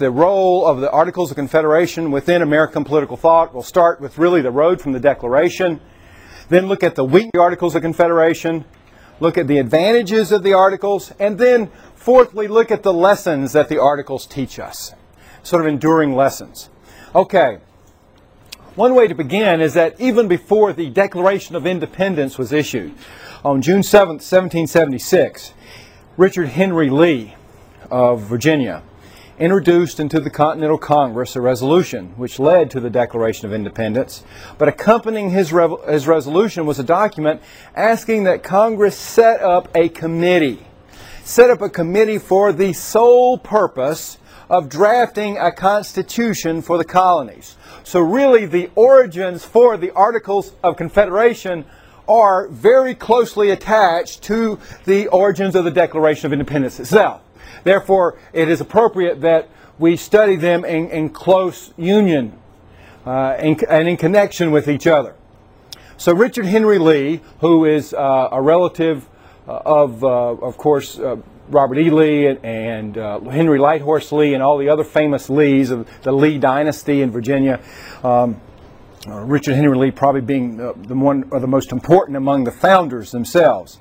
the role of the Articles of Confederation within American political thought. We'll start with really the road from the Declaration, then look at the weak Articles of Confederation, look at the advantages of the Articles, and then fourthly, look at the lessons that the Articles teach us, sort of enduring lessons. Okay, one way to begin is that even before the Declaration of Independence was issued, on June 7, 1776, Richard Henry Lee of Virginia introduced into the Continental Congress a resolution which led to the Declaration of Independence. But accompanying his resolution was a document asking that Congress set up a committee for the sole purpose of drafting a constitution for the colonies. So really the origins for the Articles of Confederation are very closely attached to the origins of the Declaration of Independence itself. Therefore, it is appropriate that we study them in close union and in connection with each other. So Richard Henry Lee, who is a relative of course, Robert E. Lee and Henry Lighthorse Lee and all the other famous Lees of the Lee dynasty in Virginia, Richard Henry Lee probably being the one of the most important among the founders themselves.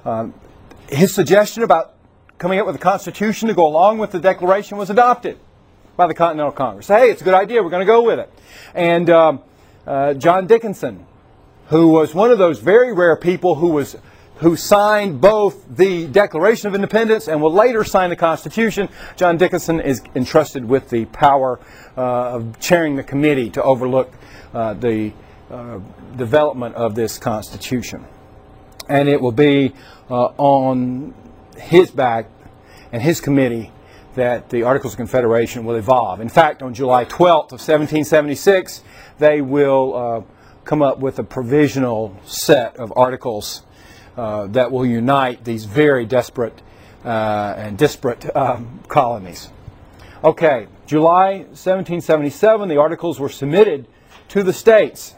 His suggestion about coming up with a constitution to go along with the Declaration was adopted by the Continental Congress. Hey, it's a good idea, we're going to go with it. And John Dickinson, who was one of those very rare people who signed both the Declaration of Independence and will later sign the Constitution, John Dickinson is entrusted with the power of chairing the committee to overlook the development of this Constitution. And it will be on his back and his committee that the Articles of Confederation will evolve. In fact, on July 12th of 1776, they will come up with a provisional set of articles that will unite these very desperate and disparate colonies. Okay, July 1777, the Articles were submitted to the states.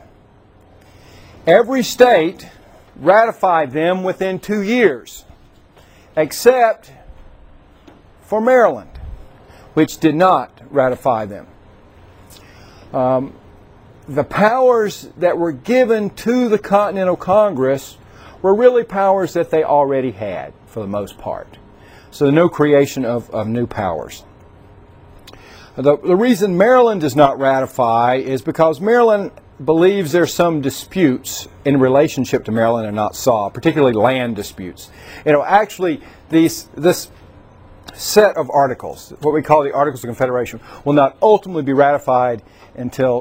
Every state ratified them within 2 years, except for Maryland, which did not ratify them. The powers that were given to the Continental Congress were really powers that they already had, for the most part. So no creation of new powers. The reason Maryland does not ratify is because Maryland believes there's some disputes in relationship to Maryland are not solved, particularly land disputes. Actually, this set of articles, what we call the Articles of Confederation, will not ultimately be ratified until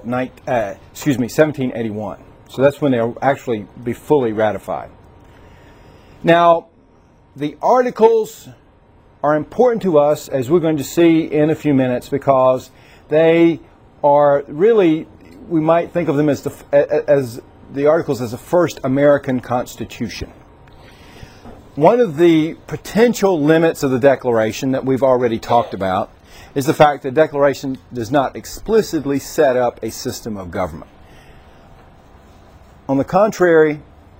1781. So that's when they'll actually be fully ratified. Now, the Articles are important to us, as we're going to see in a few minutes, because they are really, we might think of them as the Articles as the first American Constitution. One of the potential limits of the Declaration that we've already talked about is the fact that the Declaration does not explicitly set up a system of government. On the contrary,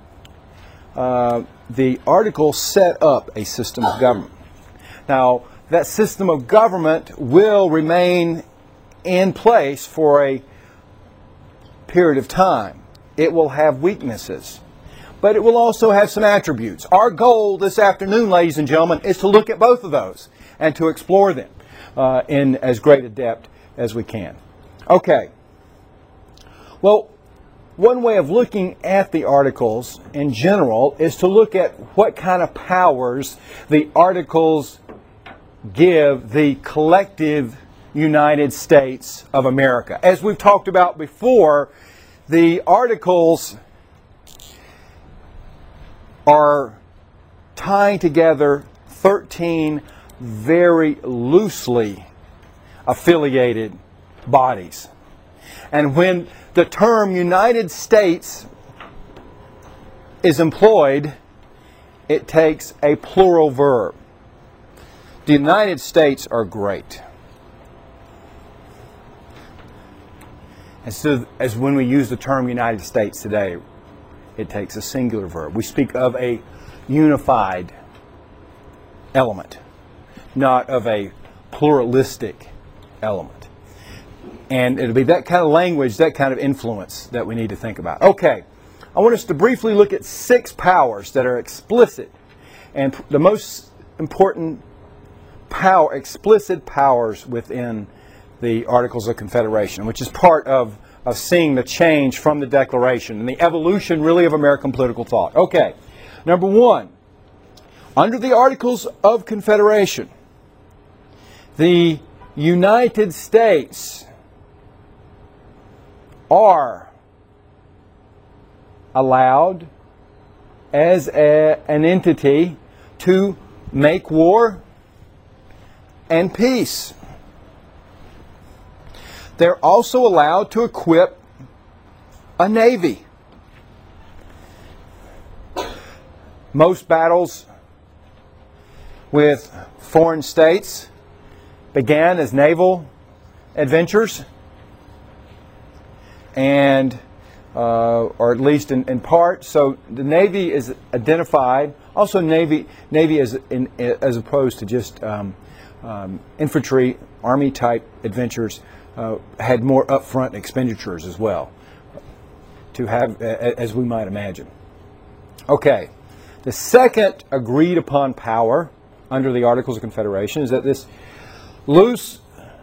the Articles set up a system of government. Now, that system of government will remain in place for a period of time. It will have weaknesses, but it will also have some attributes. Our goal this afternoon, ladies and gentlemen, is to look at both of those and to explore them in as great a depth as we can. Okay. Well, one way of looking at the Articles in general is to look at what kind of powers the Articles give the collective United States of America. As we've talked about before, the Articles are tying together 13 very loosely affiliated bodies. And when the term United States is employed, it takes a plural verb. The United States are great. As when we use the term United States today, it takes a singular verb. We speak of a unified element, not of a pluralistic element. And it'll be that kind of language, that kind of influence that we need to think about. Okay, I want us to briefly look at 6 powers that are explicit. And the most important explicit powers within the Articles of Confederation, which is part of seeing the change from the Declaration and the evolution really of American political thought. Okay, number 1, under the Articles of Confederation, the United States are allowed as an entity to make war and peace. They're also allowed to equip a navy. Most battles with foreign states began as naval adventures, and or at least in part. So the Navy is identified. Also, Navy as opposed to just infantry, Army type adventures, had more upfront expenditures as well, to have, as we might imagine. Okay, the second agreed upon power under the Articles of Confederation is that this loose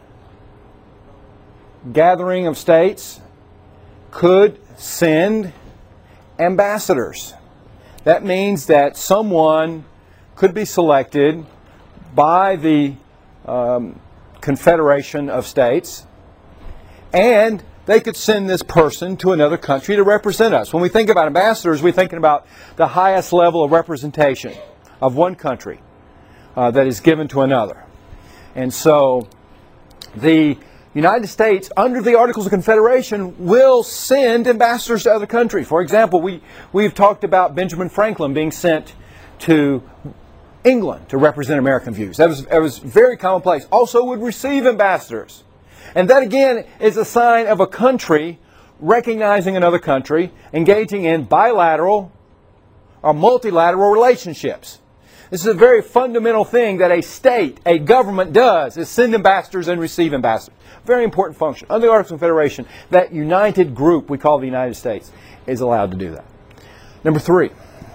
gathering of states could send ambassadors. That means that someone could be selected by the Confederation of States, and they could send this person to another country to represent us. When we think about ambassadors, we're thinking about the highest level of representation of one country that is given to another. And so the United States, under the Articles of Confederation, will send ambassadors to other countries. For example, we've talked about Benjamin Franklin being sent to England to represent American views. That was very commonplace. Also would receive ambassadors. And that, again, is a sign of a country recognizing another country, engaging in bilateral or multilateral relationships. This is a very fundamental thing that a state, a government does, is send ambassadors and receive ambassadors. Very important function. Under the Articles of Confederation, that united group we call the United States is allowed to do that. Number 3,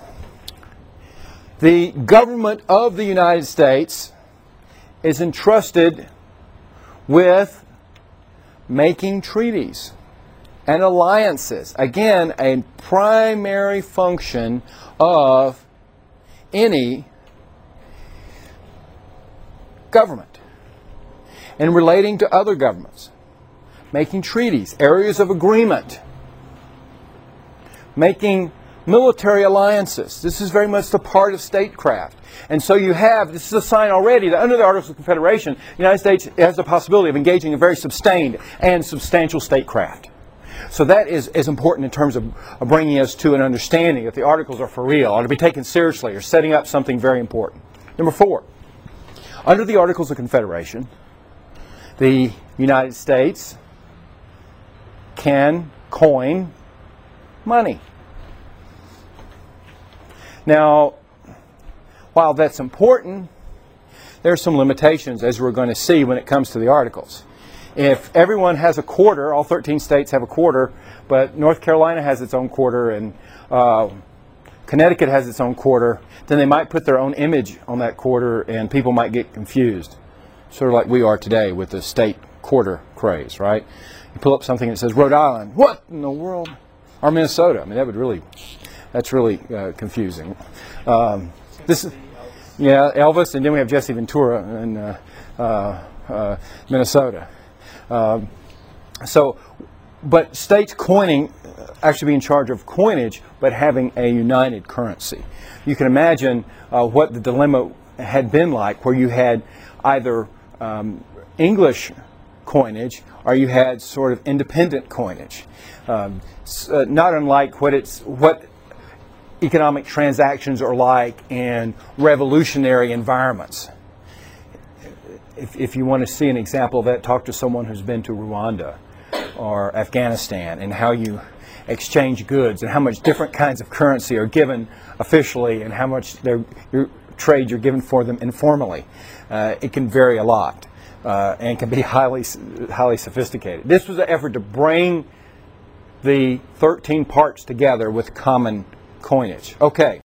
the government of the United States is entrusted with making treaties and alliances. Again, a primary function of any government. And relating to other governments, making treaties, areas of agreement, making military alliances. This is very much the part of statecraft. And so you have, this is a sign already that under the Articles of Confederation, the United States has the possibility of engaging in very sustained and substantial statecraft. So that is important in terms of bringing us to an understanding that the Articles are for real, are to be taken seriously, or setting up something very important. Number 4, under the Articles of Confederation, the United States can coin money. Now, while that's important, there are some limitations, as we're going to see when it comes to the Articles. If everyone has a quarter, all 13 states have a quarter, but North Carolina has its own quarter and Connecticut has its own quarter, then they might put their own image on that quarter and people might get confused. Sort of like we are today with the state quarter craze, right? You pull up something that says Rhode Island, what in the world? Or Minnesota. I mean, that's really confusing. This is, yeah, Elvis, and then we have Jesse Ventura in Minnesota. But states coining, actually be in charge of coinage, but having a united currency. You can imagine what the dilemma had been like, where you had either English coinage or you had sort of independent coinage. Not unlike what economic transactions are like in revolutionary environments. If you want to see an example of that, talk to someone who's been to Rwanda or Afghanistan, and how you exchange goods and how much different kinds of currency are given officially and how much your trade you're given for them informally. It can vary a lot. and can be highly sophisticated. This was an effort to bring the 13 parts together with common coinage. Okay,